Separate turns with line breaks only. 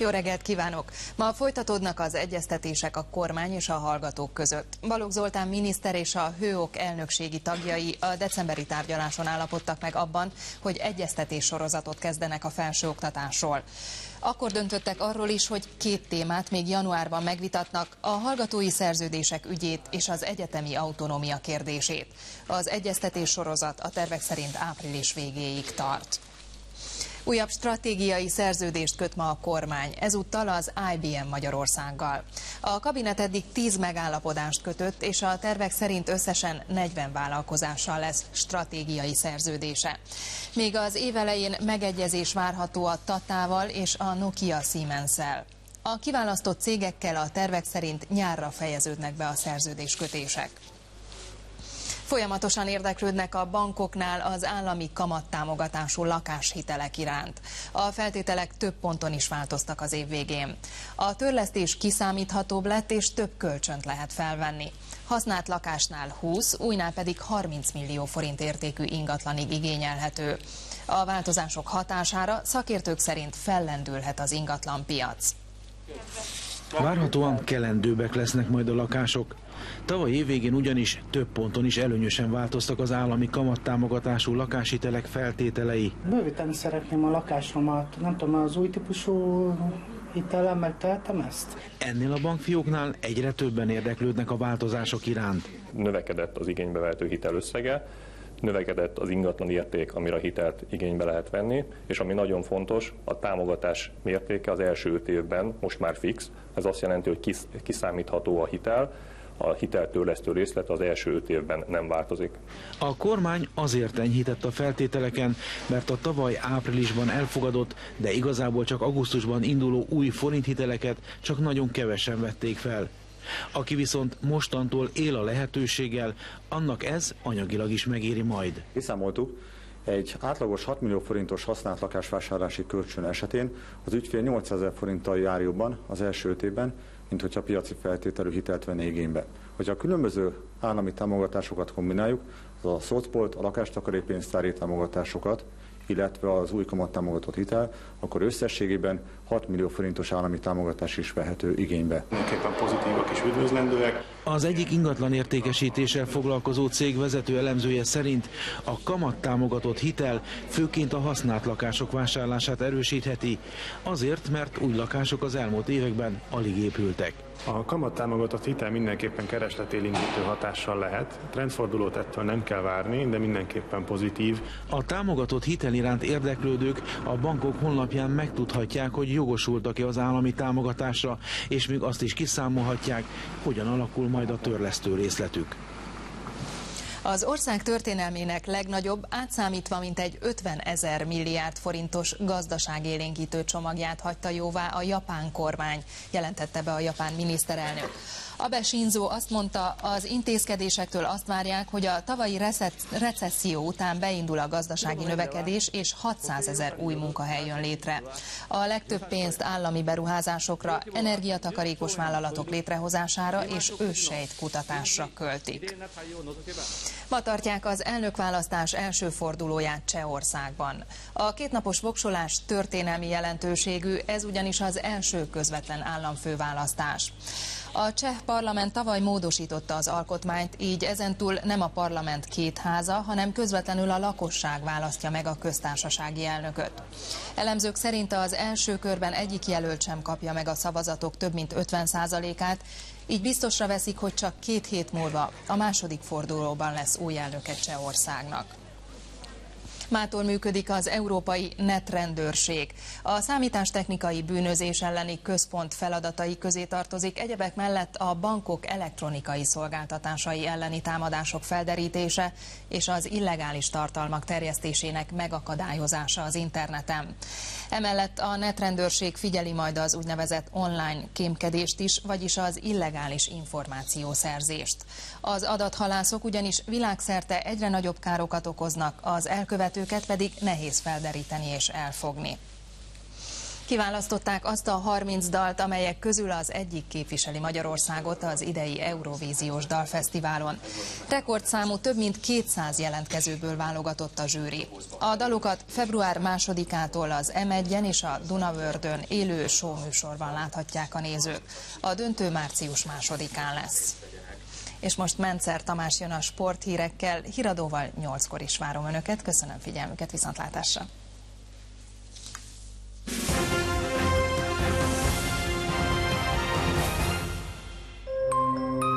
Jó reggelt kívánok! Ma folytatódnak az egyeztetések a kormány és a hallgatók között. Balogh Zoltán miniszter és a HÖOK elnökségi tagjai a decemberi tárgyaláson állapodtak meg abban, hogy egyeztetés sorozatot kezdenek a felsőoktatásról. Akkor döntöttek arról is, hogy két témát még januárban megvitatnak, a hallgatói szerződések ügyét és az egyetemi autonómia kérdését. Az egyeztetés sorozat a tervek szerint április végéig tart. Újabb stratégiai szerződést köt ma a kormány, ezúttal az IBM Magyarországgal. A kabinet eddig 10 megállapodást kötött, és a tervek szerint összesen 40 vállalkozással lesz stratégiai szerződése. Még az év elején megegyezés várható a Tatával és a Nokia Siemens-szel. A kiválasztott cégekkel a tervek szerint nyárra fejeződnek be a szerződéskötések. Folyamatosan érdeklődnek a bankoknál az állami kamattámogatású lakáshitelek iránt. A feltételek több ponton is változtak az év végén. A törlesztés kiszámíthatóbb lett, és több kölcsönt lehet felvenni. Használt lakásnál 20, újnál pedig 30 millió forint értékű ingatlanig igényelhető. A változások hatására szakértők szerint fellendülhet az ingatlanpiac.
Várhatóan kelendőbbek lesznek majd a lakások. Tavaly évvégén ugyanis több ponton is előnyösen változtak az állami kamattámogatású lakáshitelek feltételei.
Bővíteni szeretném a lakásomat, nem tudom, az új típusú hitellel megtehetem ezt?
Ennél a bankfióknál egyre többen érdeklődnek a változások iránt.
Növekedett az igénybe vehető hitel összege, növekedett az ingatlan érték, amire a hitelt igénybe lehet venni, és ami nagyon fontos, a támogatás mértéke az első 5 évben most már fix. Ez azt jelenti, hogy kiszámítható a hitel, a hiteltörlesztő részlet az első 5 évben nem változik.
A kormány azért enyhített a feltételeken, mert a tavaly áprilisban elfogadott, de igazából csak augusztusban induló új forinthiteleket csak nagyon kevesen vették fel. Aki viszont mostantól él a lehetőséggel, annak ez anyagilag is megéri majd.
Kiszámoltuk, egy átlagos 6 millió forintos használt lakásvásárlási kölcsön esetén az ügyfél 800 000 forinttal jár jobban az első 5 évben, mint hogyha piaci feltételű hitelt venné igénybe. Hogyha a különböző állami támogatásokat kombináljuk, az a szocpolt, a lakástakarékpénztári támogatásokat, illetve az új kamattámogatott hitel, akkor összességében 6 millió forintos állami támogatás is vehető igénybe.
Mindenképpen pozitívak és üdvözlendőek.
Az egyik ingatlan értékesítéssel foglalkozó cég vezető elemzője szerint a kamattámogatott hitel főként a használt lakások vásárlását erősítheti, azért, mert új lakások az elmúlt években alig épültek.
A kamattámogatott hitel mindenképpen keresletélendítő hatással lehet. Trendfordulót ettől nem kell várni, de mindenképpen pozitív.
A támogatott hitel iránt érdeklődők a bankok honlapján megtudhatják, hogy jogosultak-e az állami támogatásra, és még azt is kiszámolhatják, hogyan alakul majd a törlesztő részletük.
Az ország történelmének legnagyobb, átszámítva mintegy 50 000 milliárd forintos gazdaságélénkítő csomagját hagyta jóvá a japán kormány, jelentette be a japán miniszterelnök. Abe Shinzo azt mondta, az intézkedésektől azt várják, hogy a tavalyi recesszió után beindul a gazdasági növekedés, és 600 000 új munkahely jön létre. A legtöbb pénzt állami beruházásokra, energiatakarékos vállalatok létrehozására és őssejtkutatásra költik. Ma tartják az elnökválasztás első fordulóját Csehországban. A kétnapos voksolás történelmi jelentőségű, ez ugyanis az első közvetlen államfőválasztás. A cseh parlament tavaly módosította az alkotmányt, így ezentúl nem a parlament két háza, hanem közvetlenül a lakosság választja meg a köztársasági elnököt. Elemzők szerint az első körben egyik jelölt sem kapja meg a szavazatok több mint 50%-át, így biztosra veszik, hogy csak 2 hét múlva a második fordulóban lesz új elnöke Csehországnak. Mától működik az Európai Netrendőrség. A számítástechnikai bűnözés elleni központ feladatai közé tartozik egyebek mellett a bankok elektronikai szolgáltatásai elleni támadások felderítése és az illegális tartalmak terjesztésének megakadályozása az interneten. Emellett a netrendőrség figyeli majd az úgynevezett online kémkedést is, vagyis az illegális információszerzést. Az adathalászok ugyanis világszerte egyre nagyobb károkat okoznak, az elkövetőket pedig nehéz felderíteni és elfogni. Kiválasztották azt a 30 dalt, amelyek közül az egyik képviseli Magyarországot az idei Eurovíziós Dalfesztiválon. Rekordszámú több mint 200 jelentkezőből válogatott a zsűri. A dalokat február 2-ától az M1-en és a Dunavördön élő show műsorban láthatják a nézők. A döntő március 2-án lesz. És most Mencer Tamás jön a sporthírekkel, híradóval 8-kor is várom Önöket. Köszönöm figyelmüket, viszontlátásra!